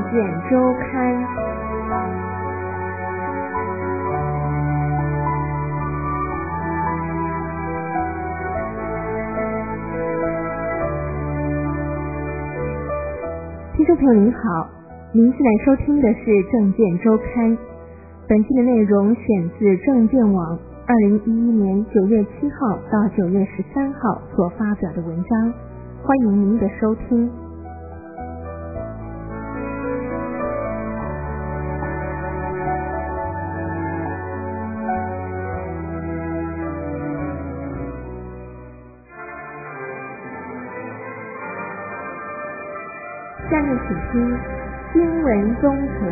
见周刊。听众朋友您好，您现在收听的是政见周刊，本期的内容选自政见网2011年9月7号到9月13号所发表的文章，欢迎您的收听。下面请听新闻综合。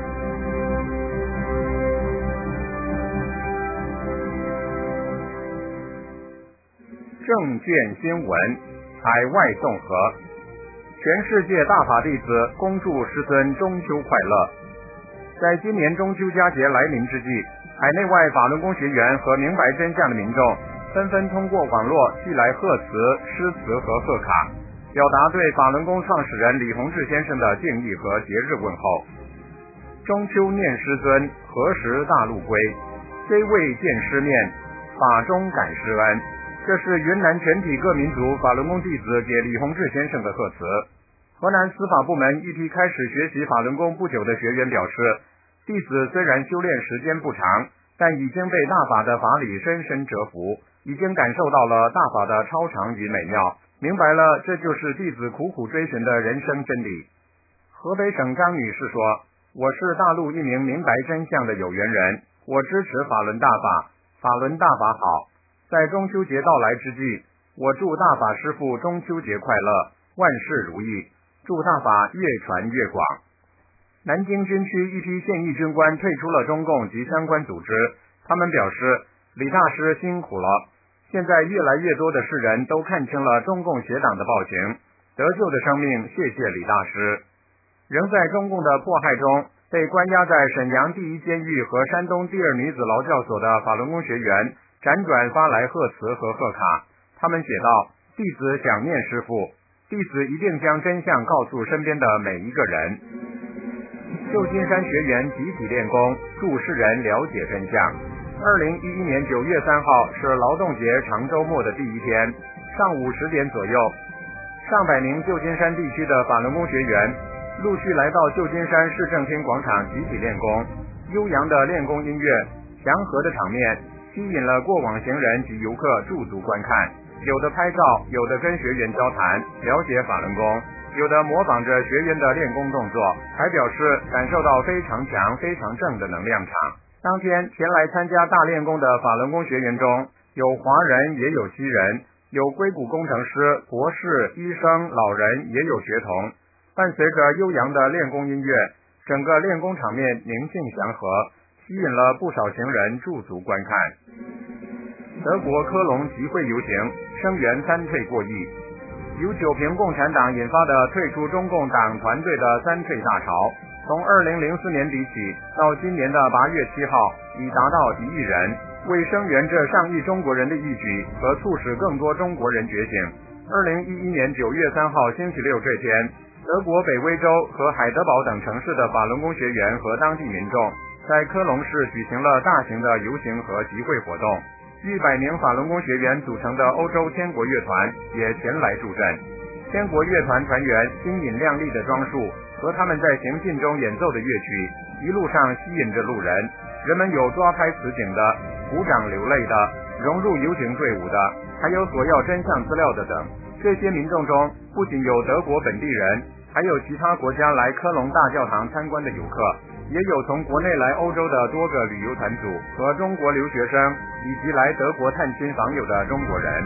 政见新闻，海外综合。全世界大法弟子恭祝师尊中秋快乐。在今年中秋佳节来临之际，海内外法轮功学员和明白真相的民众纷纷通过网络寄来贺词、诗词和贺卡，表达对法轮功创始人李洪志先生的敬意和节日问候。中秋念师尊，何时大陆归？虽未见师面，法中感师恩。这是云南全体各民族法轮功弟子给李洪志先生的贺词。河南司法部门一批开始学习法轮功不久的学员表示，弟子虽然修炼时间不长，但已经被大法的法理深深折服，已经感受到了大法的超常与美妙，明白了这就是弟子苦苦追寻的人生真理。河北省张女士说，我是大陆一名明白真相的有缘人，我支持法轮大法，法轮大法好。在中秋节到来之际，我祝大法师父中秋节快乐，万事如意，祝大法越传越广。南京军区一批现役军官退出了中共及相关组织，他们表示，李大师辛苦了，现在越来越多的世人都看清了中共邪党的暴行，得救的生命谢谢李大师。仍在中共的迫害中被关押在沈阳第一监狱和山东第二女子劳教所的法轮功学员辗转发来贺词和贺卡，他们写道，弟子想念师父，弟子一定将真相告诉身边的每一个人。旧金山学员集体练功，助世人了解真相。2011年9月3号是劳动节长周末的第一天，上午10点左右，上百名旧金山地区的法轮功学员陆续来到旧金山市政厅广场集体练功，悠扬的练功音乐，祥和的场面吸引了过往行人及游客驻足观看，有的拍照，有的跟学员交谈，了解法轮功，有的模仿着学员的练功动作，还表示感受到非常强非常正的能量场。当天前来参加大练功的法轮功学员中，有华人也有西人，有硅谷工程师、博士、医生、老人，也有学童。伴随着悠扬的练功音乐，整个练功场面宁静祥和，吸引了不少行人驻足观看。德国科隆集会游行，声援三退过亿。由九平共产党引发的退出中共党团队的三退大潮，从2004年底起到今年的8月7号，已达到1亿人。为声援这上亿中国人的义举和促使更多中国人觉醒，2011年9月3号星期六这天，德国北威州和海德堡等城市的法轮功学员和当地民众在科隆市举行了大型的游行和集会活动，逾100名法轮功学员组成的欧洲天国乐团也前来助阵。天国乐团团员新颖亮丽的装束和他们在行进中演奏的乐曲，一路上吸引着路人，人们有抓拍此景的，鼓掌流泪的，融入游行队伍的，还有索要真相资料的等。这些民众中不仅有德国本地人，还有其他国家来科隆大教堂参观的游客，也有从国内来欧洲的多个旅游团组和中国留学生，以及来德国探亲访友的中国人。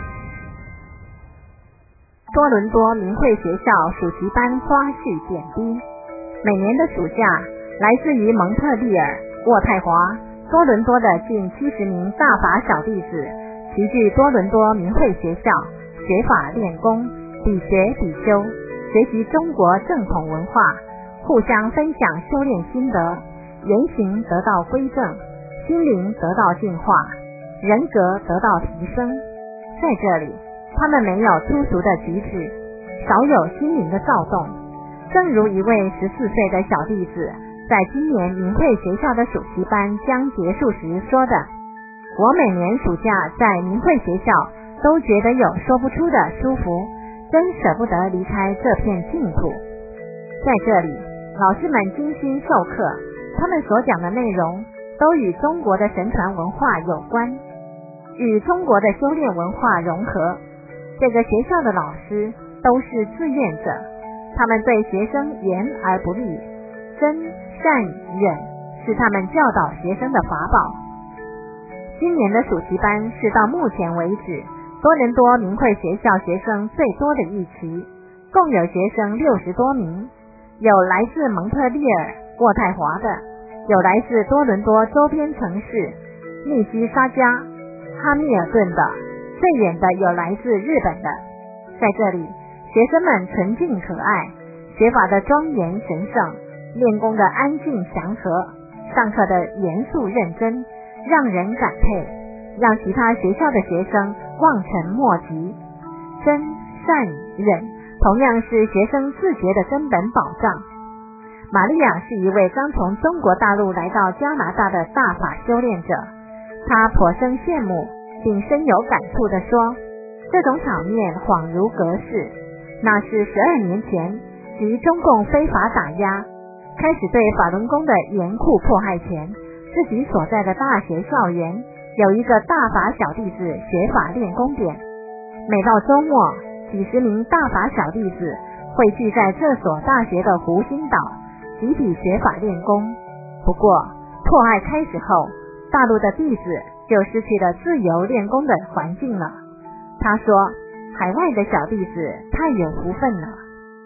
多伦多明慧学校暑期班花絮点滴。每年的暑假，来自于蒙特利尔、渥太华、多伦多的近70名大法小弟子齐聚多伦多明慧学校，学法练功，比学比修，学习中国正统文化，互相分享修炼心得，言行得到归正，心灵得到净化，人格得到提升。在这里，他们没有粗俗的举止，少有心灵的躁动， 正如一位14岁的小弟子在今年明慧学校的暑期班将结束时说的，我每年暑假在明慧学校都觉得有说不出的舒服，真舍不得离开这片净土。在这里，老师们精心授课，他们所讲的内容都与中国的神传文化有关，与中国的修炼文化融合。这个学校的老师都是志愿者，他们对学生严而不厉，真善忍是他们教导学生的法宝。今年的暑期班是到目前为止多伦多明慧学校学生最多的一期，共有学生60多名，有来自蒙特利尔、渥太华的，有来自多伦多周边城市密西沙加、哈密尔顿的，最远的有来自日本的。在这里，学生们纯净可爱，学法的庄严神圣，练功的安静祥和，上课的严肃认真，让人感佩，让其他学校的学生望尘莫及。真善忍同样是学生自觉的根本保障。玛利亚是一位刚从中国大陆来到加拿大的大法修炼者，她颇生羡慕，并深有感触地说，这种场面恍如隔世，那是12年前即中共非法打压，开始对法轮功的严酷迫害前，自己所在的大学校园有一个大法小弟子学法练功点，每到周末，几十名大法小弟子汇聚在这所大学的湖心岛，集体学法练功。不过迫害开始后，大陆的弟子就失去了自由练功的环境了。他说，海外的小弟子太有福分了。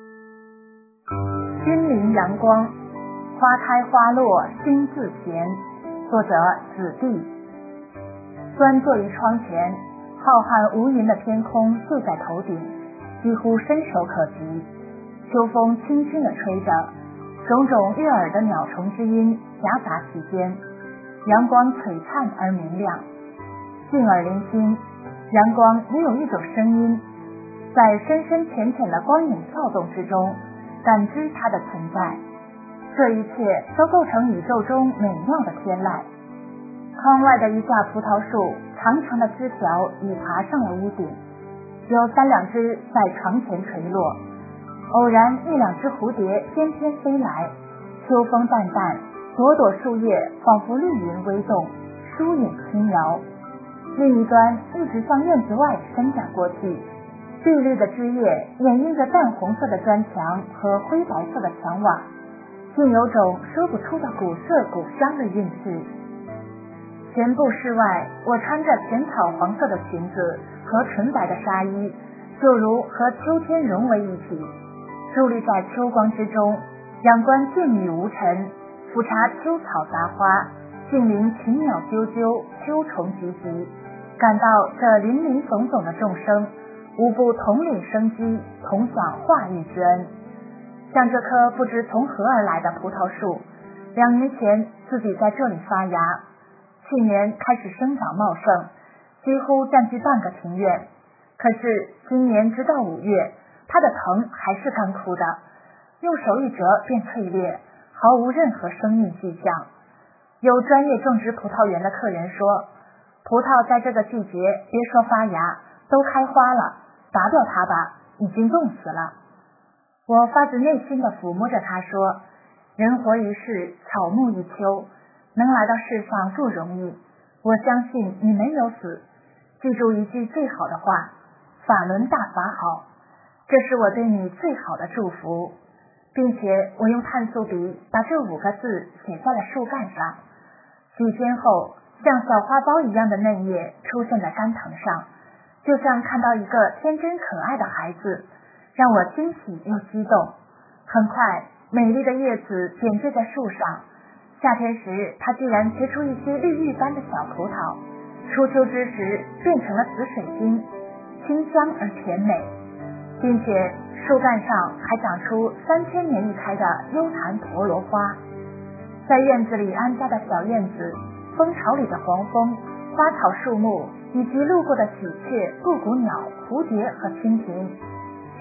君临阳光，花开花落心自闲。作者子弟。端坐于窗前，浩瀚无垠的天空就在头顶，几乎伸手可及。秋风轻轻地吹着，种种悦耳的鸟虫之音夹杂其间，阳光璀璨而明亮，静而聆听。阳光也有一种声音，在深深浅浅的光影跳动之中，感知它的存在。这一切都构成宇宙中美妙的天籁。窗外的一架葡萄树，长长的枝条已爬上了屋顶，有3-2只在床前垂落。偶然1-2只蝴蝶翩翩飞来，秋风淡淡，朵朵树叶仿佛绿云微动，疏影轻摇。另一端一直向院子外伸展过去，碧绿的枝叶掩映着淡红色的砖墙和灰白色的墙瓦，竟有种说不出的古色古香的韵致。前部室外，我穿着浅草黄色的裙子和纯白的纱衣，就如和秋天融为一体，伫立在秋光之中，仰观静谧无尘，俯察秋草杂花，静聆禽鸟啾啾，秋虫唧唧，感到这林林总总的众生无不统领生机，同享化育之恩。像这棵不知从何而来的葡萄树，2年前自己在这里发芽，去年开始生长茂盛，几乎占据半个庭院。可是今年直到5月，它的藤还是干枯的，用手一折便脆裂，毫无任何生命迹象。有专业种植葡萄园的客人说，葡萄在这个季节别说发芽，都开花了，拔掉它吧，已经冻死了。我发自内心地抚摸着它说，人活于世，草木一秋，能来到世上不容易，我相信你没有死。记住一句最好的话，法轮大法好，这是我对你最好的祝福。并且我用碳素笔把这5个字写在了树干上。几天后，像小花苞一样的嫩叶出现在干藤上，就像看到一个天真可爱的孩子，让我惊喜又激动。很快，美丽的叶子点缀在树上，夏天时它居然结出一些绿玉般的小葡萄，初秋之时变成了紫水晶，清香而甜美，并且树干上还长出3000年一开的幽檀陀螺花。在院子里安家的小燕子，蜂巢里的黄蜂，花草树木以及路过的喜鹊、布谷鸟、蝴蝶和蜻蜓，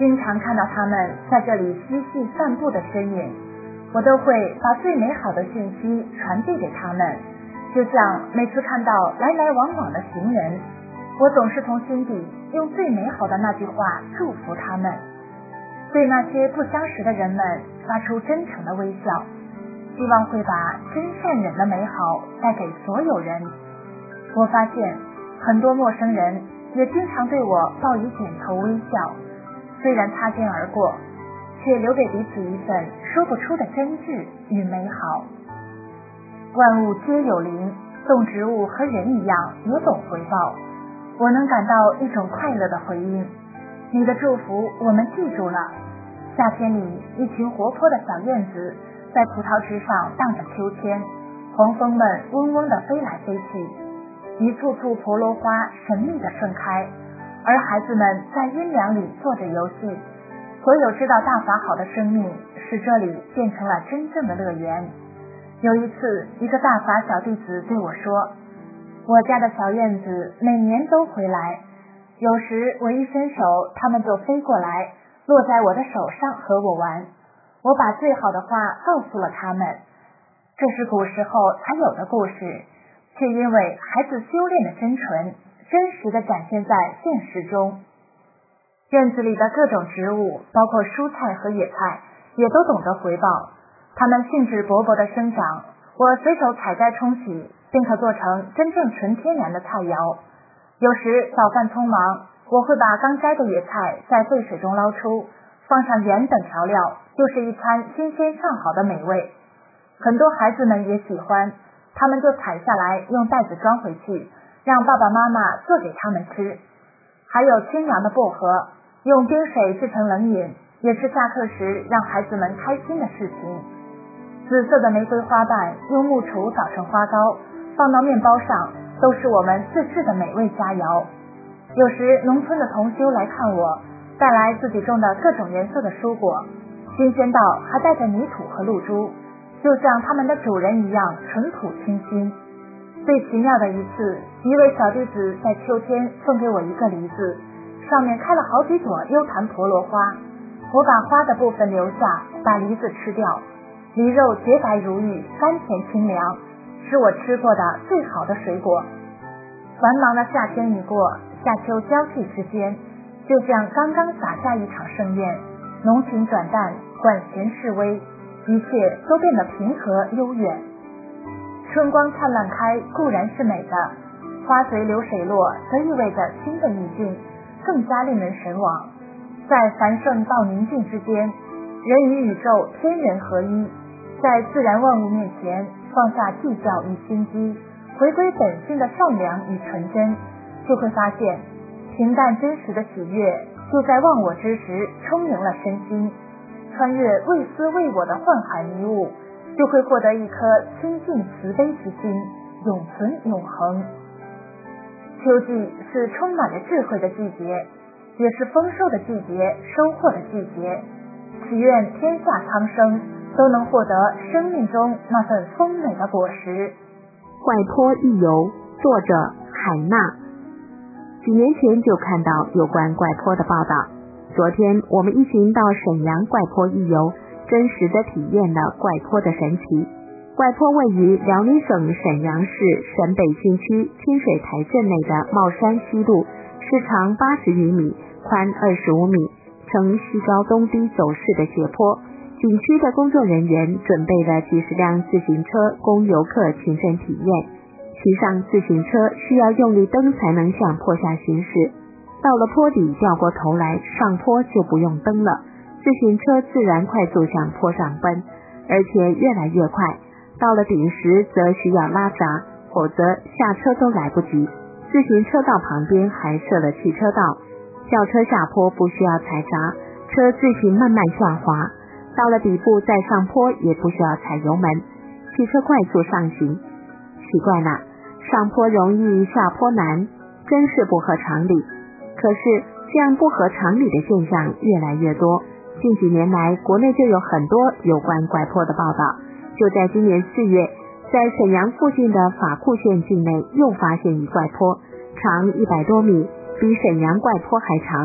经常看到他们在这里嬉戏散步的身影，我都会把最美好的讯息传递给他们。就像每次看到来来往往的行人，我总是从心底用最美好的那句话祝福他们，对那些不相识的人们发出真诚的微笑，希望会把真善忍的美好带给所有人。我发现很多陌生人也经常对我报以点头微笑，虽然擦肩而过，却留给彼此一份说不出的真挚与美好。万物皆有灵，动植物和人一样也懂回报，我能感到一种快乐的回应。你的祝福我们记住了。夏天里，一群活泼的小燕子在葡萄枝上荡着秋千，黄蜂们嗡嗡地飞来飞去，一簇簇婆罗花神秘地盛开，而孩子们在阴凉里做着游戏。所有知道大法好的生命，使这里变成了真正的乐园。有一次，一个大法小弟子对我说，我家的小燕子每年都回来，有时我一伸手，它们就飞过来，落在我的手上和我玩。我把最好的话告诉了他们，这是古时候才有的故事，却因为孩子修炼的真纯，真实地展现在现实中。院子里的各种植物，包括蔬菜和野菜，也都懂得回报，它们兴致勃勃地生长，我随手采摘冲洗，便可做成真正纯天然的菜肴。有时早饭匆忙，我会把刚摘的野菜在沸水中捞出，放上盐等调料，又是一餐新鲜上好的美味。很多孩子们也喜欢，他们就采下来用袋子装回去，让爸爸妈妈做给他们吃。还有清凉的薄荷，用冰水制成冷饮，也是下课时让孩子们开心的事情。紫色的玫瑰花瓣用木杵捣成花糕，放到面包上，都是我们自制的美味佳肴。有时农村的同修来看我，带来自己种的各种颜色的蔬果，新鲜到还带着泥土和露珠，就像他们的主人一样淳朴清新。最奇妙的一次，一位小弟子在秋天送给我一个梨子，上面开了好几朵幽檀婆罗花，我把花的部分留下，把梨子吃掉。梨肉洁白如玉，甘甜清凉，是我吃过的最好的水果。繁忙的夏天已过，夏秋交替之间，就像刚刚洒下一场盛宴，浓情转淡，管弦示微，一切都变得平和悠远。春光灿烂开固然是美的，花随流水落则意味着新的意境，更加令人神往。在繁盛到宁静之间，人与宇宙天人合一，在自然万物面前放下计较与心机，回归本性的善良与纯真，就会发现平淡真实的喜悦就在忘我之时充盈了身心，穿越为思为我的幻海迷雾，就会获得一颗清净慈悲之心，永存永恒。秋季是充满着智慧的季节，也是丰收的季节，收获的季节。祈愿天下苍生都能获得生命中那份丰美的果实。 怪坡一游，作者海娜。几年前就看到有关怪坡的报道，昨天我们一行到沈阳怪坡一游，真实的体验了怪坡的神奇。怪坡位于辽宁省沈阳市沈北新区清水台镇内的帽山西路，是长80余米，宽25米，呈西高东低走势的斜坡。景区的工作人员准备了几十辆自行车供游客亲身体验。骑上自行车需要用力蹬才能向坡下行驶，到了坡底掉过头来，上坡就不用蹬了，自行车自然快速向坡上奔，而且越来越快。到了顶时则需要拉闸，否则下车都来不及。自行车道旁边还设了汽车道，轿车下坡不需要踩闸，车自行慢慢下滑。到了底部再上坡也不需要踩油门，汽车快速上行。奇怪了，上坡容易下坡难，真是不合常理。可是这样不合常理的现象越来越多，近几年来国内就有很多有关怪坡的报道。就在今年4月，在沈阳附近的法库县境内又发现一怪坡，长100多米，比沈阳怪坡还长，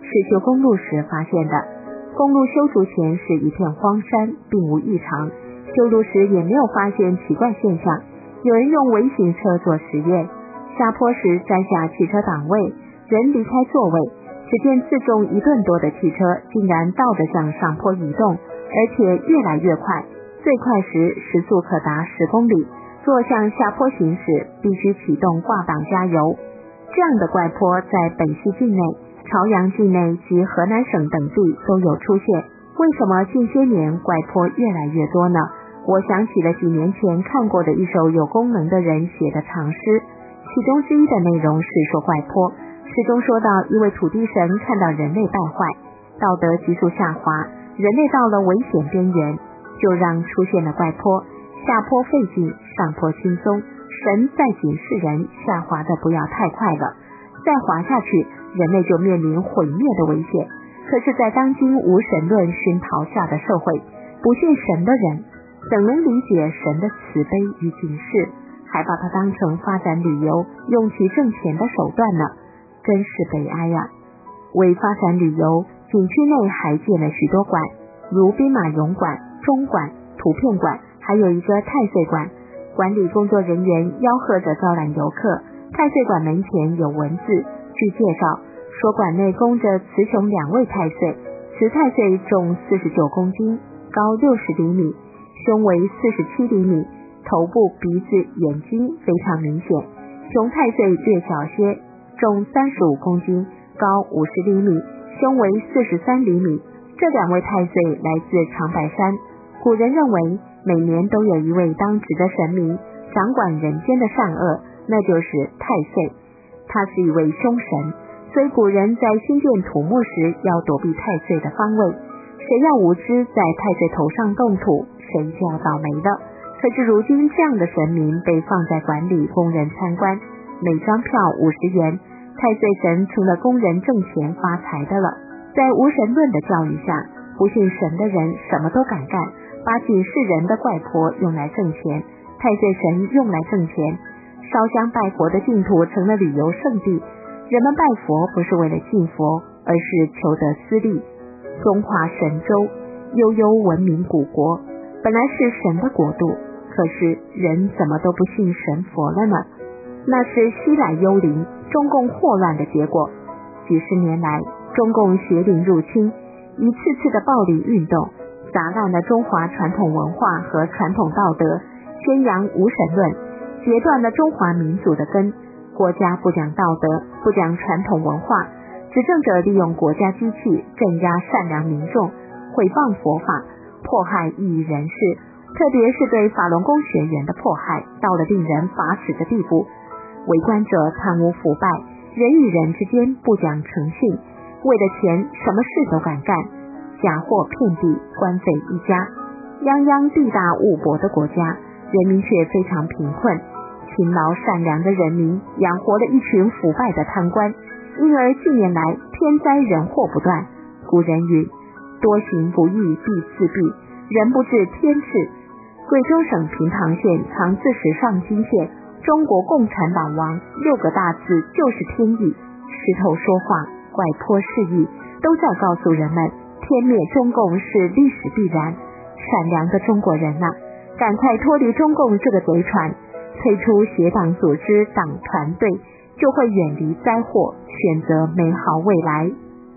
是修公路时发现的。公路修筑前是一片荒山，并无异常，修路时也没有发现奇怪现象。有人用微型车做实验，下坡时摘下汽车档位，人离开座位，只见自重1吨多的汽车竟然倒着向上坡移动，而且越来越快，最快时时速可达10公里。若向下坡行驶，必须启动挂档加油。这样的怪坡在本溪境内、朝阳境内及河南省等地都有出现。为什么近些年怪坡越来越多呢？我想起了几年前看过的一首有功能的人写的长诗，其中之一的内容是说怪坡。诗中说到，一位土地神看到人类败坏，道德急速下滑，人类到了危险边缘，就让出现了怪坡，下坡费劲，上坡轻松。神在警示人下滑的不要太快了，再滑下去，人类就面临毁灭的危险。可是在当今无神论熏陶下的社会，不信神的人怎能理解神的慈悲与警示，还把它当成发展旅游用其挣钱的手段呢？真是悲哀啊！为发展旅游，景区内还建了许多馆，如兵马俑馆、钟馆、图片馆，还有一个太岁馆。管理工作人员吆喝着招揽游客。太岁馆门前有文字，据介绍说馆内供着雌雄2位太岁，雌太岁重49公斤，高60厘米，胸围47厘米，头部、鼻子、眼睛非常明显。雄太岁略小些，重35公斤，高50厘米，胸围43厘米。这2位太岁来自长白山。古人认为每年都有一位当值的神明掌管人间的善恶，那就是太岁。他是一位凶神，所以古人在兴建土木时要躲避太岁的方位。谁要无知在太岁头上动土，谁就要倒霉了。可是如今这样的神明被放在馆里供人参观，每张票50元，太岁神成了供人挣钱发财的了。在无神论的教育下，不信神的人什么都敢干，把警示人的怪坡用来挣钱，太岁神用来挣钱。烧香拜佛的净土成了旅游胜地，人们拜佛不是为了敬佛，而是求得私利。中华神州悠悠文明古国，本来是神的国度，可是人怎么都不信神佛了呢？那是西来幽灵，中共祸乱的结果。几十年来，中共邪灵入侵，一次次的暴力运动，砸烂了中华传统文化和传统道德，宣扬无神论，截断了中华民族的根。国家不讲道德，不讲传统文化，执政者利用国家机器镇压善良民众，毁谤佛法，迫害异议人士，特别是对法轮功学员的迫害到了令人发指的地步。为官者贪污腐败，人与人之间不讲诚信，为了钱什么事都敢干，假货遍地，官匪一家。泱泱地大物博的国家，人民却非常贫困，勤劳善良的人民养活了一群腐败的贪官，因而近年来天灾人祸不断。古人云：多行不义必自毙，人不治天治。贵州省平塘县长治市上金县，中国共产党亡6个大字就是天意。石头说话，怪坡示意，都在告诉人们，天灭中共是历史必然。善良的中国人啊，赶快脱离中共这个贼船，退出邪党组织党团队，就会远离灾祸，选择美好未来。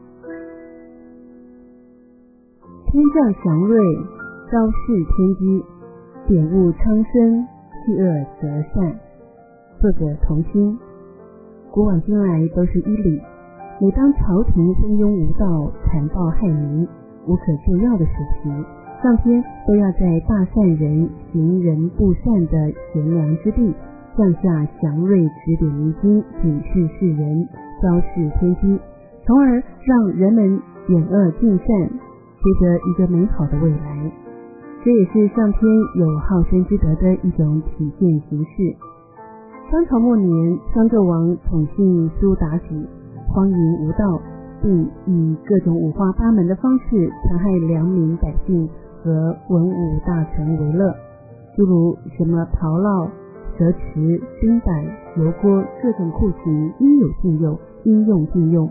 天降祥瑞，昭示天机，点悟苍生，去恶择善。作者童心。古往今来都是依理，每当朝廷昏庸无道、残暴害民、无可救药的时期，上天都要在大善人行人不善的贤良之地降下祥瑞，指点迷津，警示世人，昭示天机，从而让人们远恶尽善，接着一个美好的未来。这也是上天有好生之德的一种体现形式。商朝末年，商纣王宠幸苏妲己，荒淫无道，并以各种五花八门的方式残害良民百姓和文武大臣为乐，诸如什么炮烙、蛇池、钉板、油锅，各种酷刑应有尽用，应用尽用。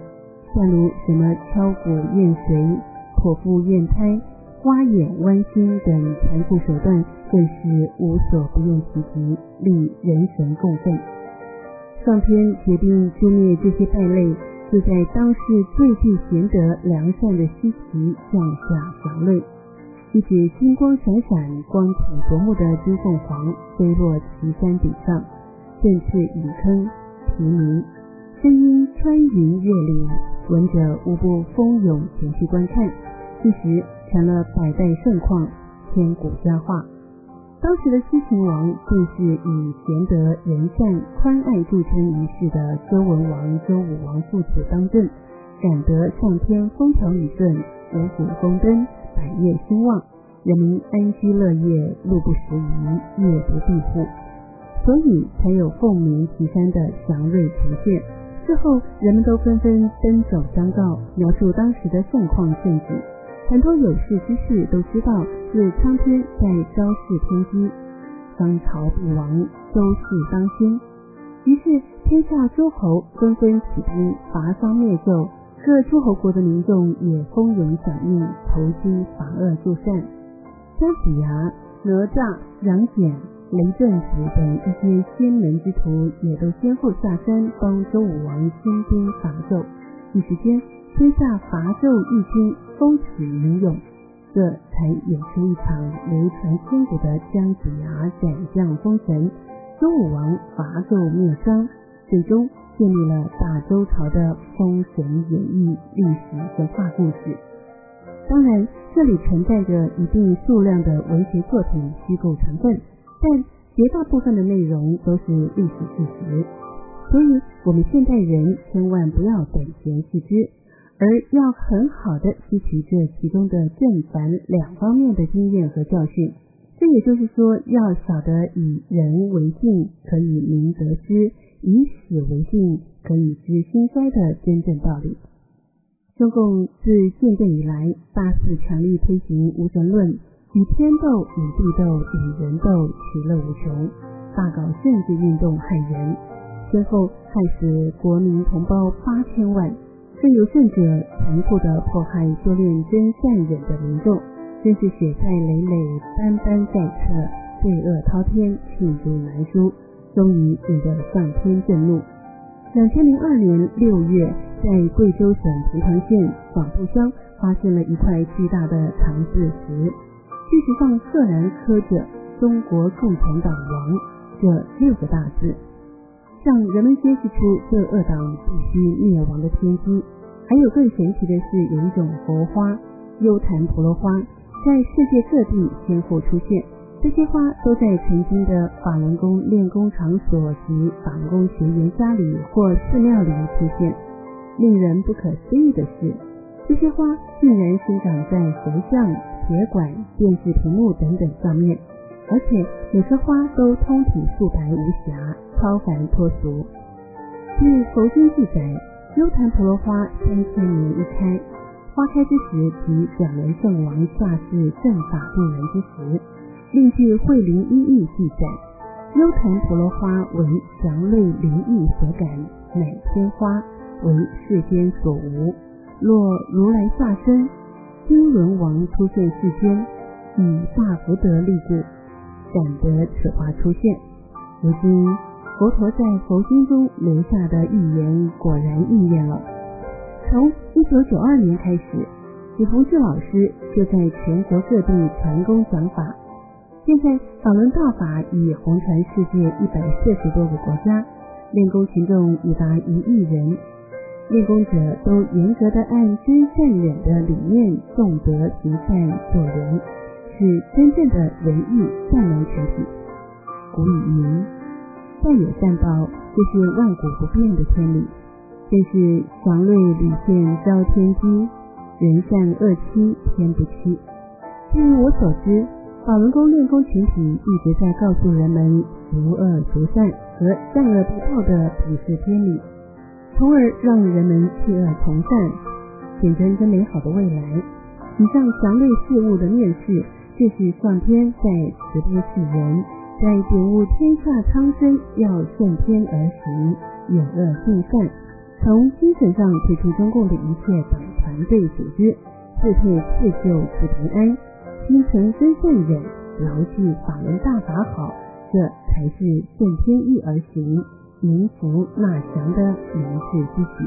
像如什么敲鼓验髓、剖腹验胎、挖眼剜心等残酷手段，更是无所不用其极，令人神共愤。上天决定诛灭这些败类，就在当世最具贤德良善的西岐降下祥瑞。一指金光闪闪、光体夺目的金凤凰飞落岐山顶上，振翅引铿啼鸣，声音穿云越岭，闻者无不蜂拥前去观看，一时成了百代盛况，千古佳话。当时的西秦王正是以贤德仁善宽爱著称于世的周文王、周武王父子当政，感得上天风调雨顺，五谷丰登，百业兴旺，人民安居乐业，路不拾遗，夜不闭户，所以才有凤鸣岐山的祥瑞呈现。之后人们都纷纷奔走相告，描述当时的盛况盛举。很多有识之士都知道是苍天在昭示天机，商朝必亡，周室当先。于是天下诸侯纷纷起兵伐商灭纣，各诸侯国的民众也蜂拥响应，投机伐恶助善。姜子牙、哪吒、杨戬、雷震子等一些仙门之徒也都先后下山帮周武王兴兵伐纣。一时间天下伐纣义军风起云涌，这才演出一场流传千古的姜子牙斩将封神，周武王伐纣灭商，最终建立了大周朝的封神演义历史神话故事。当然这里存在着一定数量的文学作品虚构成分，但绝大部分的内容都是历史事实，所以我们现代人千万不要等闲视之，而要很好的吸取这其中的正反两方面的经验和教训。这也就是说，要晓得以人为镜，可以明得失；以史为镜，可以知兴衰的真正道理。中共自建政以来，大肆强力推行无神论，与天斗、与地斗、与人斗，其乐无穷，大搞政治运动害人，先后害死国民同胞8000万，更有甚者残酷地迫害修炼真善忍的民众，真是血债累累，斑斑在侧，罪恶滔天，罄竹难书，终于引得上天震怒。2002年6月，在贵州省平塘县广布乡发现了一块巨大的长字石，巨石上赫然刻着中国共产党亡这6个大字，向人们揭示出这恶党必须灭亡的天机。还有更神奇的是，有一种佛花幽檀婆罗花在世界各地先后出现，这些花都在曾经的法轮功练功场所及法轮功学员家里或寺庙里出现。令人不可思议的是，这些花竟然生长在佛像、铁管、电视屏幕等等上面，而且每棵花都通体素白无瑕，超凡脱俗。据佛经记载，幽檀婆罗花3000年一开，花开之时即转轮圣王下世正法度人之时。另据慧灵一义记载，幽檀婆罗花为祥瑞灵异所感，乃天花，为世间所无。若如来下生，金轮王出现世间，以大福德力故，感得此花出现。如今佛陀在佛经中留下的预言果然应验了。从1992年开始，李洪志老师就在全国各地传功讲法。现在法轮大法已红传世界140多个国家，练功群众已达1亿人，练功者都严格的按真善忍的理念颂德行善做人，是真正的仁义善良群体。古语云，善有善报，这是万古不变的天理，正是祥瑞屡现昭天机，人善恶欺天不欺。据我所知，法轮功练功群体一直在告诉人们除恶除善和善恶不报的普世天理，从而让人们弃恶从善，见证着美好的未来。以上祥瑞事物的面世，这是上天在慈悲世人，在点悟天下苍生要顺天而行，远恶尽善， 从精神上退出中共的一切党团队组织，自退自救自平安，心存真善忍，牢记法轮大法好，这才是顺天意而行，迎福纳祥的明智之举。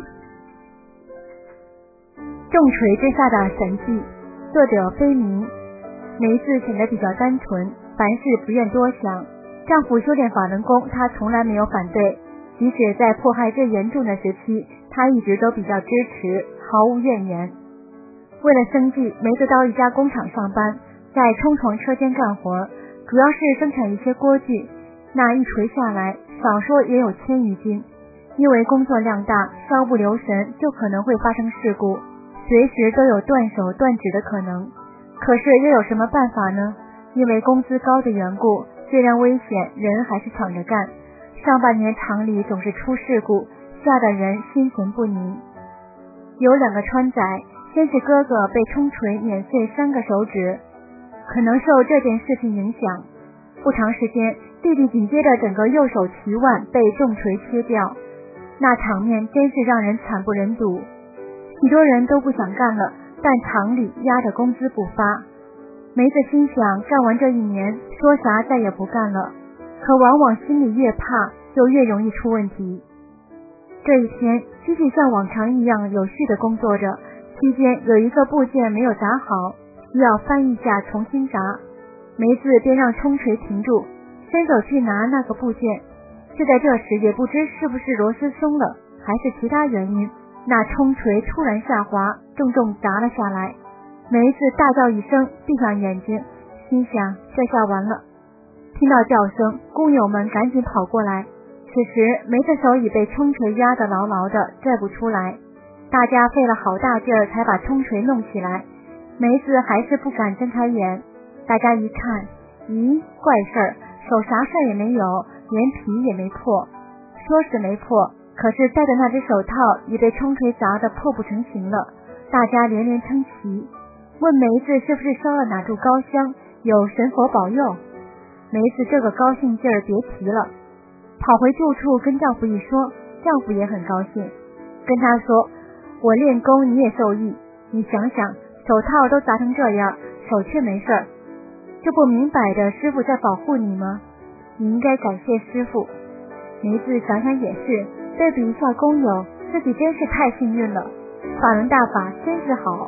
重锤之下的神迹，作者非名。梅子显得比较单纯，凡事不愿多想。丈夫修炼法轮功，她从来没有反对，即使在迫害最严重的时期，她一直都比较支持，毫无怨言。为了生计，梅子到一家工厂上班，在冲床车间干活，主要是生产一些锅具，那一锤下来，少说也有1000余斤。因为工作量大，稍不留神就可能会发生事故，随时都有断手断指的可能。可是又有什么办法呢？因为工资高的缘故，虽然危险，人还是抢着干。上半年厂里总是出事故，吓得人心神不宁。有2个川仔，先是哥哥被冲锤碾碎3个手指，可能受这件事情影响，不长时间，弟弟紧接着整个右手齐腕被重锤切掉，那场面真是让人惨不忍睹。许多人都不想干了，但厂里压着工资不发。梅子心想，干完这1年，说啥再也不干了，可往往心里越怕，就越容易出问题。这一天，机器像往常一样有序地工作着，期间有一个部件没有砸好，需要翻一下重新砸。梅子便让冲锤停住，伸手去拿那个部件。就在这时，也不知是不是螺丝松了，还是其他原因，那冲锤突然下滑，重重砸了下来。梅子大叫一声，闭上眼睛，心想这下完了。听到叫声，工友们赶紧跑过来。此时梅子手已被冲锤压得牢牢的，拽不出来。大家费了好大劲儿才把冲锤弄起来，梅子还是不敢睁开眼。大家一看，咦，怪事儿，手啥事儿也没有，连皮也没破。说是没破，可是戴的那只手套已被冲锤砸得破不成形了。大家连连称奇，问梅子是不是烧了哪炷高香，有神佛保佑。梅子这个高兴劲儿别提了，跑回住处跟丈夫一说，丈夫也很高兴，跟他说，我练功你也受益，你想想，手套都砸成这样，手却没事儿，这不明摆的师傅在保护你吗？你应该感谢师傅。梅子想想也是，对比一下工友，自己真是太幸运了，法轮大法真是好。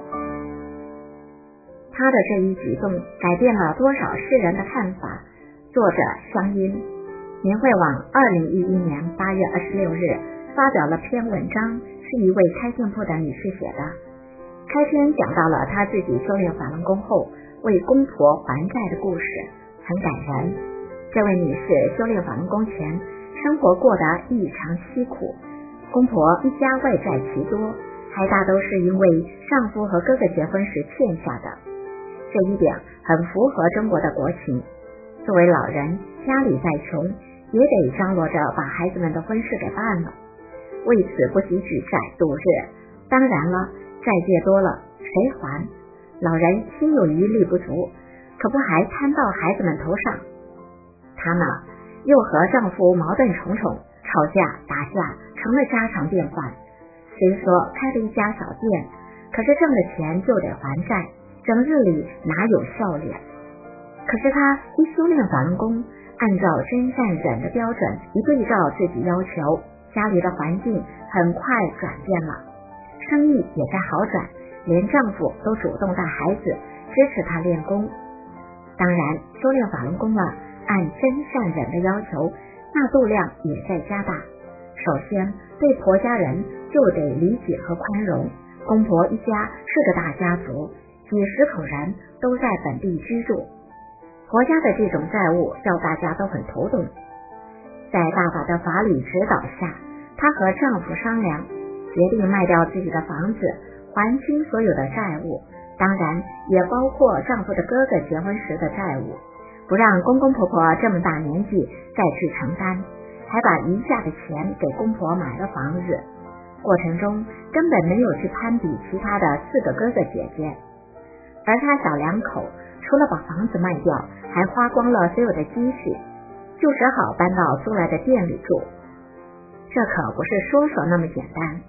他的这一举动改变了多少世人的看法。作者香音。明慧网2011年8月26日发表了篇文章，是一位开店铺的女士写的。开篇讲到了她自己修炼法轮功后为公婆还债的故事，很感人。这位女士修炼法轮功前，生活过得异常凄苦，公婆一家外债奇多，还大都是因为丈夫和哥哥结婚时欠下的。这一点很符合中国的国情。作为老人，家里再穷，也得张罗着把孩子们的婚事给办了，为此不惜举债度日。当然了，债借多了谁还？老人心有余力不足，可不还摊到孩子们头上。她呢，又和丈夫矛盾重重，吵架打架成了家常便饭。虽说开了一家小店，可是挣的钱就得还债，整日里哪有笑脸？可是她一修炼法轮功，按照真善忍的标准一对照自己要求，家里的环境很快转变了，生意也在好转，连丈夫都主动带孩子支持她练功。当然，修炼法轮功了，按真善忍的要求，那度量也在加大。首先，对婆家人就得理解和宽容。公婆一家是个大家族，几十口人都在本地居住，婆家的这种债务叫大家都很头痛。在大法的法理指导下，她和丈夫商量，决定卖掉自己的房子，还清所有的债务，当然也包括丈夫的哥哥结婚时的债务，不让公公婆婆这么大年纪再去承担，还把余下的钱给公婆买了房子。过程中根本没有去攀比其他的4个哥哥姐姐，而他小两口除了把房子卖掉，还花光了所有的积蓄，就只好搬到租来的店里住。这可不是说说那么简单，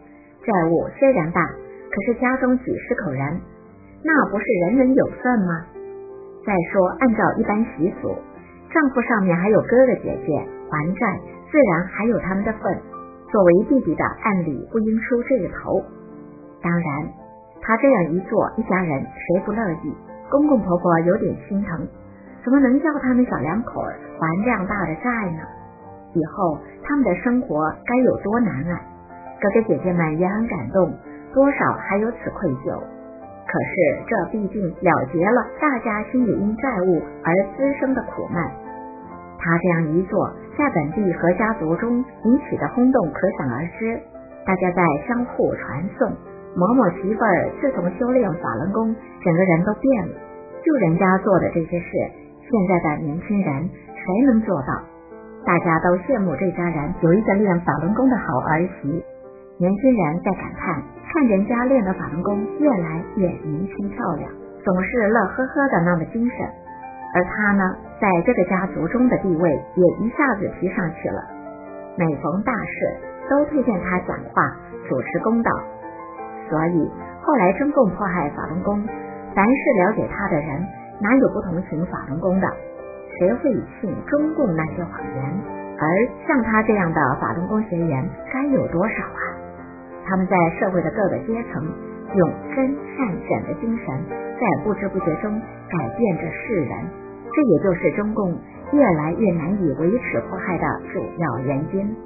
债务虽然大，可是家中几十口人，那不是人人有份吗？再说按照一般习俗，丈夫上面还有哥哥姐姐，还债自然还有他们的份，作为弟弟的按理不应出这个头。当然他这样一做，一家人谁不乐意？公公婆婆有点心疼，怎么能叫他们小两口还这样大的债呢？以后他们的生活该有多难啊！哥哥姐姐们也很感动，多少还有此愧疚。可是这毕竟了结了大家心里因债务而滋生的苦难。他这样一做，在本地和家族中引起的轰动可想而知，大家在相互传颂。某某媳妇儿自从修炼法轮功，整个人都变了。就人家做的这些事，现在的年轻人谁能做到？大家都羡慕这家人有一个练法轮功的好儿媳。年轻人在感叹，看人家练的法轮功越来越年轻漂亮，总是乐呵呵的那么精神。而他呢，在这个家族中的地位也一下子提上去了。每逢大事都推荐他讲话，主持公道。所以后来中共迫害法轮功，凡是了解他的人，哪有不同情法轮功的？谁会信中共那些谎言？而像他这样的法轮功学员该有多少啊？他们在社会的各个阶层，用真善忍的精神，在不知不觉中改变着世人。这也就是中共越来越难以维持迫害的主要原因。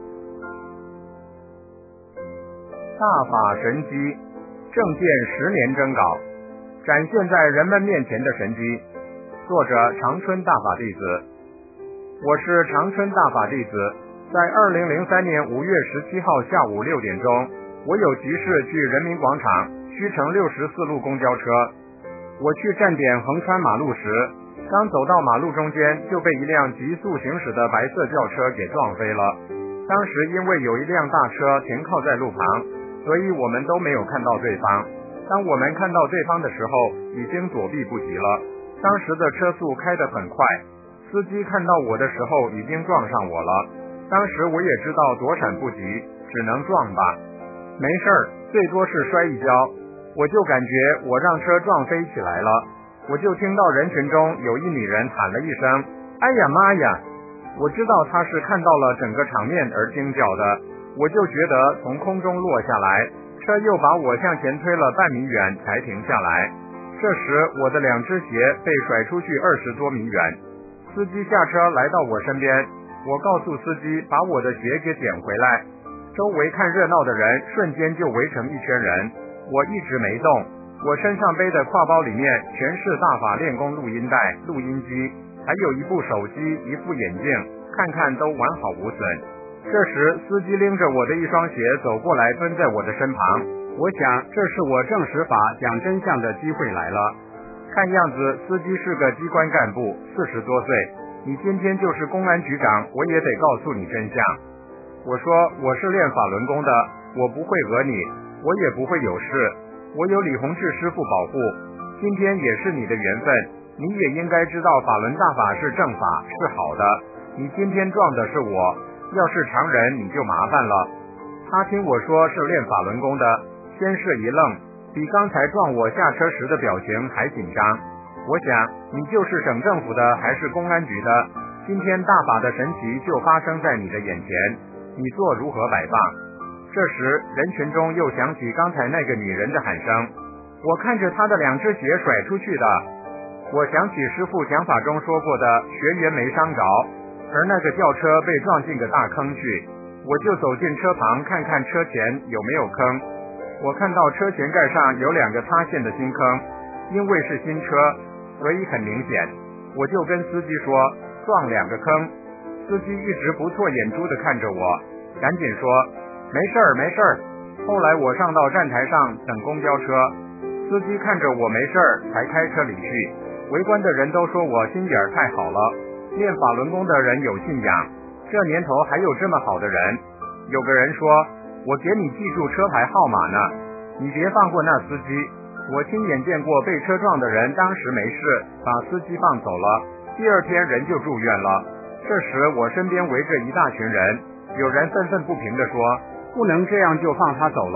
大法神机，正见10年征稿，展现在人们面前的神机。作者长春大法弟子。我是长春大法弟子，在2003年5月17号下午6点钟，我有急事去人民广场，需乘64路公交车。我去站点横穿马路时，刚走到马路中间，就被一辆急速行驶的白色轿车给撞飞了。当时因为有一辆大车停靠在路旁，所以我们都没有看到对方。当我们看到对方的时候，已经躲避不及了。当时的车速开得很快，司机看到我的时候已经撞上我了。当时我也知道躲闪不及，只能撞吧。没事儿，最多是摔一跤。我就感觉我让车撞飞起来了。我就听到人群中有一女人喊了一声，哎呀妈呀！我知道她是看到了整个场面而惊叫的。我就觉得从空中落下来，车又把我向前推了半米远才停下来。这时我的2只鞋被甩出去20多米远。司机下车来到我身边，我告诉司机把我的鞋给捡回来。周围看热闹的人瞬间就围成一圈人，我一直没动。我身上背的挎包里面全是大法练功录音带、录音机，还有一部手机、一副眼镜，看看都完好无损。这时司机拎着我的一双鞋走过来，蹲在我的身旁。我想这是我证实法讲真相的机会来了。看样子司机是个机关干部，40多岁。你今天就是公安局长，我也得告诉你真相。我说我是练法轮功的，我不会讹你，我也不会有事，我有李洪志师傅保护。今天也是你的缘分，你也应该知道法轮大法是正法，是好的。你今天撞的是我，要是常人你就麻烦了。他听我说是练法轮功的，先是一愣，比刚才撞我下车时的表情还紧张。我想你就是省政府的还是公安局的，今天大法的神奇就发生在你的眼前，你做如何摆放？这时人群中又响起刚才那个女人的喊声，我看着她的2只鞋甩出去的。我想起师父讲法中说过的学员没伤着，而那个轿车被撞进个大坑去。我就走进车旁看看车前有没有坑。我看到车前盖上有2个塌陷的新坑，因为是新车，所以很明显。我就跟司机说撞2个坑。司机一直不错眼珠地看着我，赶紧说没事儿没事儿。后来我上到站台上等公交车，司机看着我没事儿才开车离去。围观的人都说我心眼太好了，练法轮功的人有信仰，这年头还有这么好的人。有个人说我给你记住车牌号码呢，你别放过那司机。我亲眼见过被车撞的人当时没事，把司机放走了，第2天人就住院了。这时我身边围着一大群人，有人愤愤不平地说不能这样就放他走了，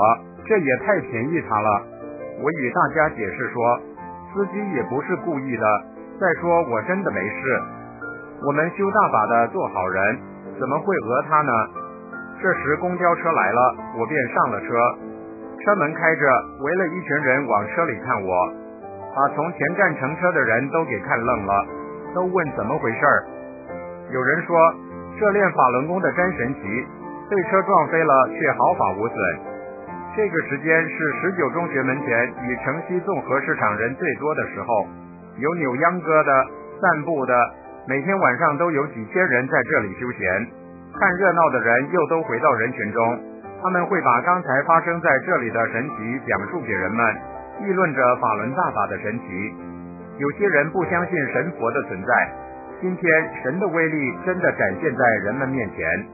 这也太便宜他了。我与大家解释说，司机也不是故意的，再说我真的没事，我们修大法的做好人，怎么会讹他呢？这时公交车来了，我便上了车，车门开着，围了一群人往车里看我，把从前站乘车的人都给看愣了，都问怎么回事。有人说这练法轮功的真神奇，被车撞飞了却毫发无损。这个时间是19中学门前与城西综合市场人最多的时候，有扭秧歌的、散步的，每天晚上都有几千人在这里休闲。看热闹的人又都回到人群中，他们会把刚才发生在这里的神奇讲述给人们，议论着法轮大法的神奇。有些人不相信神佛的存在，今天神的威力真的展现在人们面前。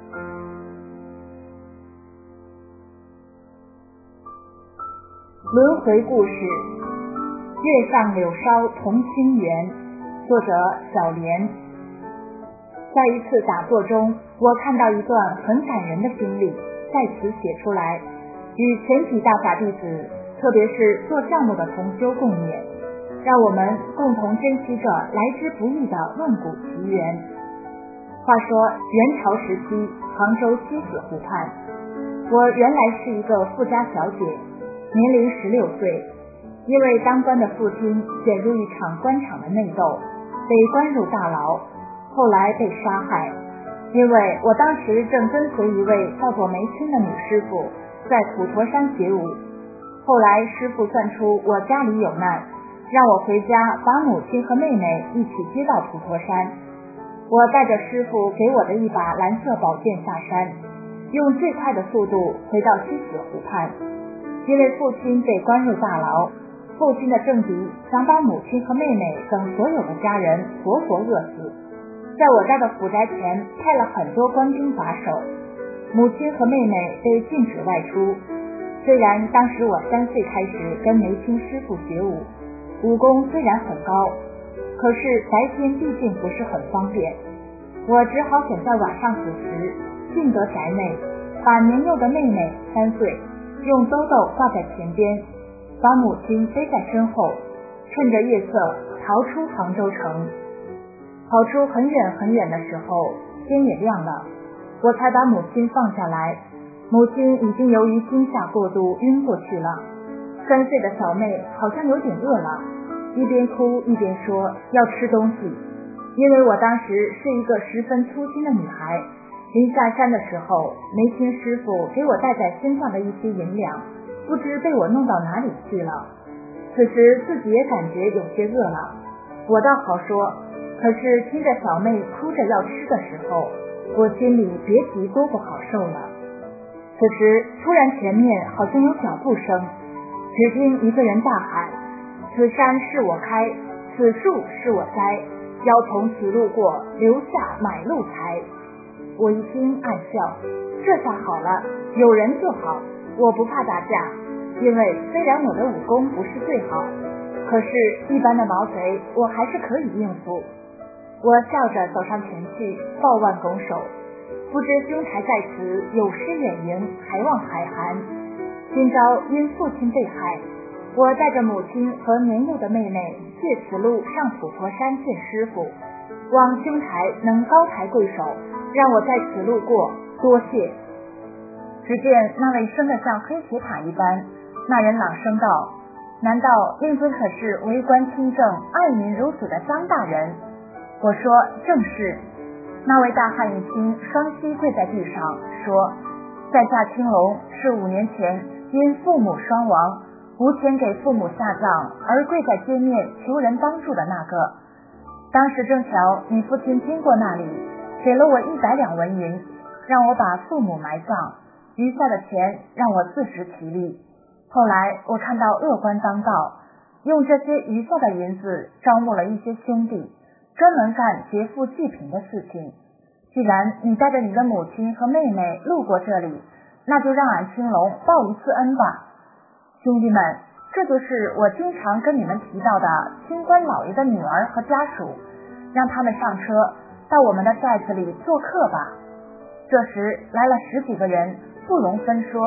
轮回故事，月上柳梢同心圆，作者小莲。在一次打坐中，我看到一段很感人的经历，在此写出来，与全体大法弟子，特别是做项目的同修共勉，让我们共同珍惜着来之不易的万古奇缘。话说元朝时期，杭州西子湖畔，我原来是一个富家小姐，年龄16岁，因为当官的父亲卷入一场官场的内斗，被关入大牢，后来被杀害。因为我当时正跟随一位叫做梅青的女师傅在普陀山学武，后来师傅算出我家里有难，让我回家把母亲和妹妹一起接到普陀山。我带着师傅给我的一把蓝色宝剑下山，用最快的速度回到西子湖畔。因为父亲被关入大牢，父亲的政敌想把母亲和妹妹等所有的家人活活饿死，在我家的府宅前派了很多官兵把守，母亲和妹妹被禁止外出。虽然当时我3岁开始跟梅青师傅学武，武功虽然很高，可是白天毕竟不是很方便，我只好选在晚上子时进得宅内，把年幼的妹妹3岁用兜兜挂在前边，把母亲背在身后，趁着夜色逃出杭州城。跑出很远很远的时候，天也亮了，我才把母亲放下来。母亲已经由于惊吓过度晕过去了。3岁的小妹好像有点饿了，一边哭一边说要吃东西。因为我当时是一个十分粗心的女孩，临下山的时候，梅青师傅给我带在身上的一些银两，不知被我弄到哪里去了。此时自己也感觉有些饿了，我倒好说，可是听着小妹哭着要吃的时候，我心里别提多不好受了。此时突然前面好像有脚步声，只听一个人大喊：此山是我开，此树是我栽，要从此路过，留下买路财。我一听暗笑，这下好了，有人就好，我不怕打架，因为虽然我的武功不是最好，可是一般的毛贼我还是可以应付。我笑着走上前去，抱腕拱手，不知兄台在此，有失远迎，还望海涵。今朝因父亲被害，我带着母亲和年幼的妹妹借此路上普陀山见师傅，望兄台能高抬贵手，让我在此路过，多谢。只见那位生得像黑铁塔一般，那人朗声道：难道令尊可是为官清正、爱民如子的张大人？我说正是。那位大汉一听，双膝跪在地上说：在下青龙是5年前因父母双亡，无钱给父母下葬而跪在街面求人帮助的那个。当时正巧你父亲经过那里，给了我100两纹银，让我把父母埋葬，余下的钱让我自食其力。后来我看到恶官当道，用这些余下的银子招募了一些兄弟，专门干劫富济贫的事情。既然你带着你的母亲和妹妹路过这里，那就让俺青龙报一次恩吧。兄弟们，这就是我经常跟你们提到的清官老爷的女儿和家属，让他们上车到我们的寨子里做客吧。这时来了10几个人，不容分说，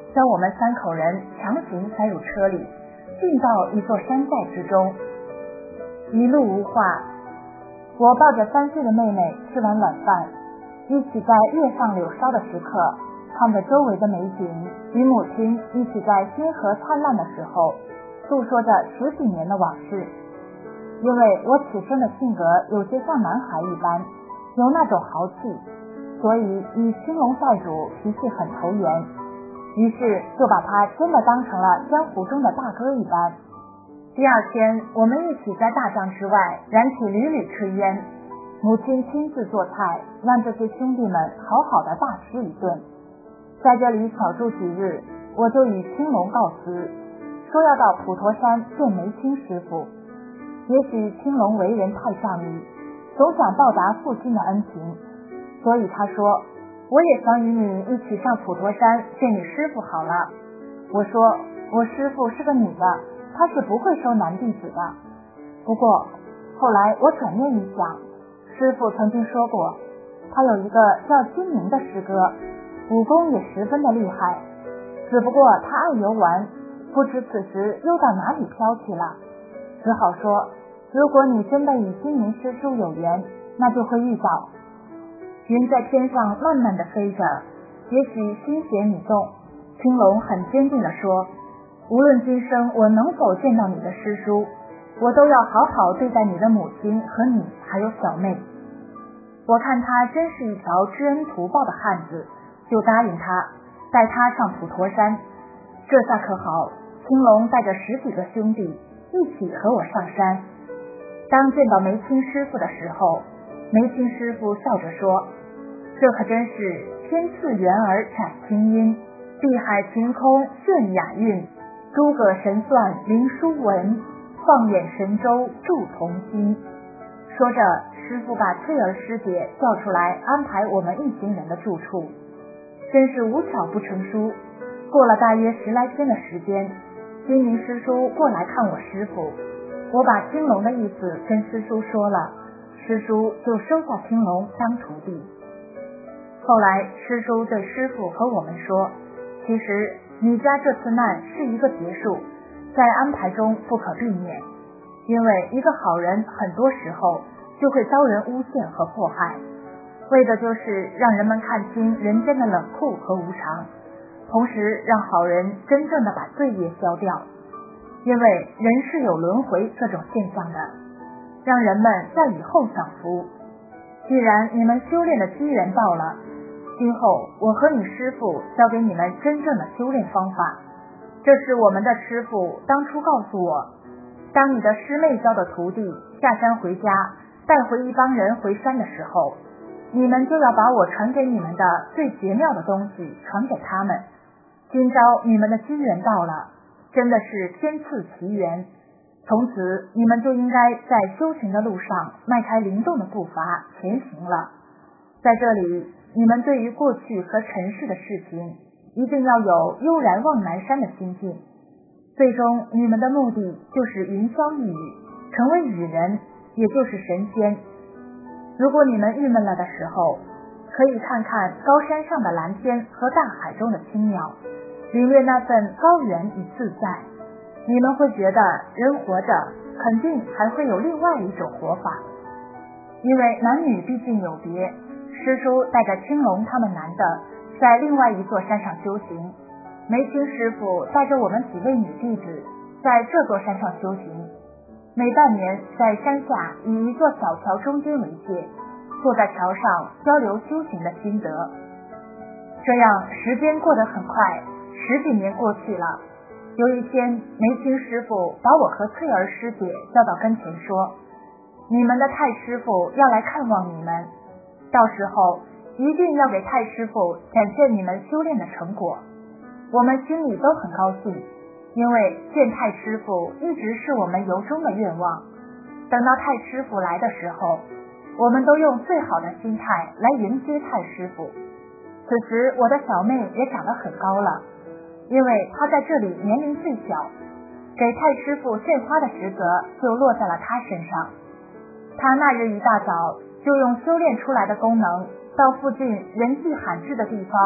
将我们3口人强行塞入车里，进到一座山寨之中。一路无话，我抱着3岁的妹妹吃完晚饭，一起在月上柳梢的时刻，看着周围的美景，与母亲一起在星河灿烂的时候，诉说着10几年的往事。因为我此生的性格有些像男孩一般，有那种豪气，所以与青龙寨主脾气很投缘，于是就把他真的当成了江湖中的大哥一般。第2天，我们一起在大帐之外燃起缕缕炊烟，母亲亲自做菜，让这些兄弟们好好的大吃一顿。在这里小住几日，我就与青龙告辞，说要到普陀山见梅青师傅。也许青龙为人太仗义，总想报答父亲的恩情，所以他说，我也想与你一起上普陀山见你师傅好了。我说，我师傅是个女的，她是不会收男弟子的。不过后来我转念一想，师傅曾经说过，他有一个叫金明的师哥，武功也十分的厉害，只不过他爱游玩，不知此时又到哪里飘去了。只好说，如果你真的与金明师叔有缘，那就会遇到。云在天上慢慢的飞着，也许心弦已动。青龙很坚定地说，无论今生我能否见到你的师叔，我都要好好对待你的母亲和你还有小妹。我看他真是一条知恩图报的汉子，就答应他，带他上普陀山。这下可好，青龙带着10几个兄弟一起和我上山。当见到梅青师傅的时候，梅青师傅笑着说，这可真是天赐缘儿展清音，碧海晴空炫雅韵，诸葛神算灵书文，放眼神州铸童心。说着，师傅把翠儿师姐叫出来，安排我们一行人的住处。真是无巧不成书，过了大约10来天的时间，金明师叔过来看我师傅，我把青龙的意思跟师叔说了，师叔就收下青龙当徒弟。后来师叔对师傅和我们说，其实你家这次难是一个结束，在安排中不可避免，因为一个好人很多时候就会遭人诬陷和迫害，为的就是让人们看清人间的冷酷和无常，同时让好人真正的把罪业消掉。因为人是有轮回这种现象的，让人们在以后享福。既然你们修炼的机缘到了，今后我和你师父教给你们真正的修炼方法。这是我们的师父当初告诉我，当你的师妹教的徒弟下山回家，带回一帮人回山的时候，你们就要把我传给你们的最绝妙的东西传给他们。今朝你们的机缘到了，真的是天赐奇缘，从此你们就应该在修行的路上迈开灵动的步伐前行了。在这里，你们对于过去和尘世的事情一定要有悠然望南山的心境，最终你们的目的就是云霄一语，成为羽人，也就是神仙。如果你们郁闷了的时候，可以看看高山上的蓝天和大海中的青鸟，领略那份高远与自在，你们会觉得人活着肯定还会有另外一种活法。因为男女毕竟有别，师叔带着青龙他们男的在另外一座山上修行，梅青师傅带着我们几位女弟子在这座山上修行。每半年在山下以一座小桥中间为界，坐在桥上交流修行的心得。这样时间过得很快，10几年过去了。有一天，梅青师傅把我和翠儿师姐叫到跟前说，你们的太师傅要来看望你们，到时候一定要给太师傅展现你们修炼的成果。我们心里都很高兴，因为见太师傅一直是我们由衷的愿望。等到太师傅来的时候，我们都用最好的心态来迎接太师傅。此时我的小妹也长得很高了，因为她在这里年龄最小，给太师傅献花的职责就落在了她身上。她那日一大早就用修炼出来的功能，到附近人迹罕至的地方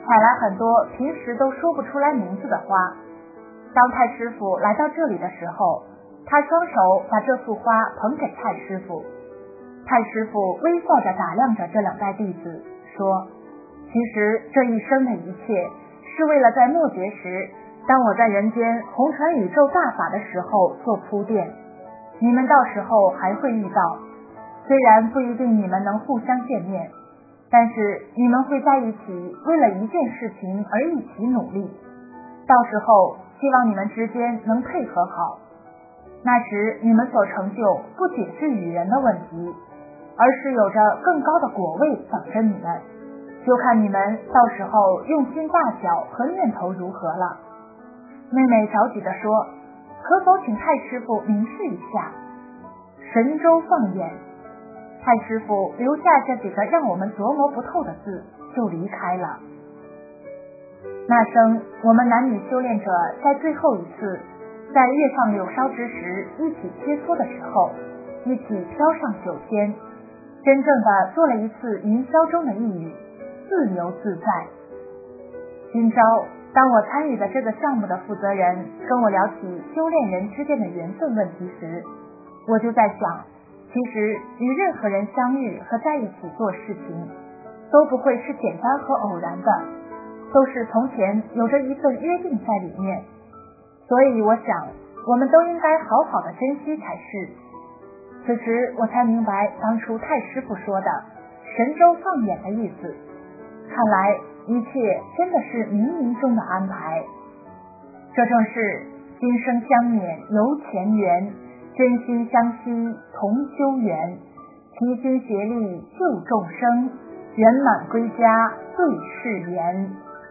采来很多平时都说不出来名字的花。当太师傅来到这里的时候，他双手把这束花捧给太师傅。太师傅微笑着打量着这两代弟子，说：其实这一生的一切是为了在末节时，当我在人间弘传宇宙大法的时候做铺垫，你们到时候还会遇到，虽然不一定你们能互相见面，但是你们会在一起为了一件事情而一起努力，到时候希望你们之间能配合好，那时你们所成就不仅是与人的问题，而是有着更高的果位等着你们，就看你们到时候用心大小和念头如何了。妹妹着急地说：可否请太师傅明示一下？神州放眼。太师傅留下这几个让我们琢磨不透的字，就离开了。那生我们男女修炼者在最后一次在月上柳梢之时一起切磋的时候，一起飘上9天，真正的做了一次云霄中的一语，自由自在。今朝当我参与的这个项目的负责人跟我聊起修炼人之间的缘分问题时，我就在想，其实与任何人相遇和在一起做事情，都不会是简单和偶然的，都是从前有着一份约定在里面。所以我想，我们都应该好好的珍惜才是。此时我才明白当初太师傅说的神州放眼的意思，看来一切真的是冥冥中的安排。这正是今生相念由前缘，真心相惜同修缘，齐心协力救众生，圆满归家对世缘。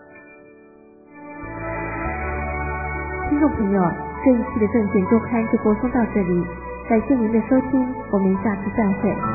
听众朋友，这一期的证券周刊就播送到这里，感谢您的收听，我们下次再会。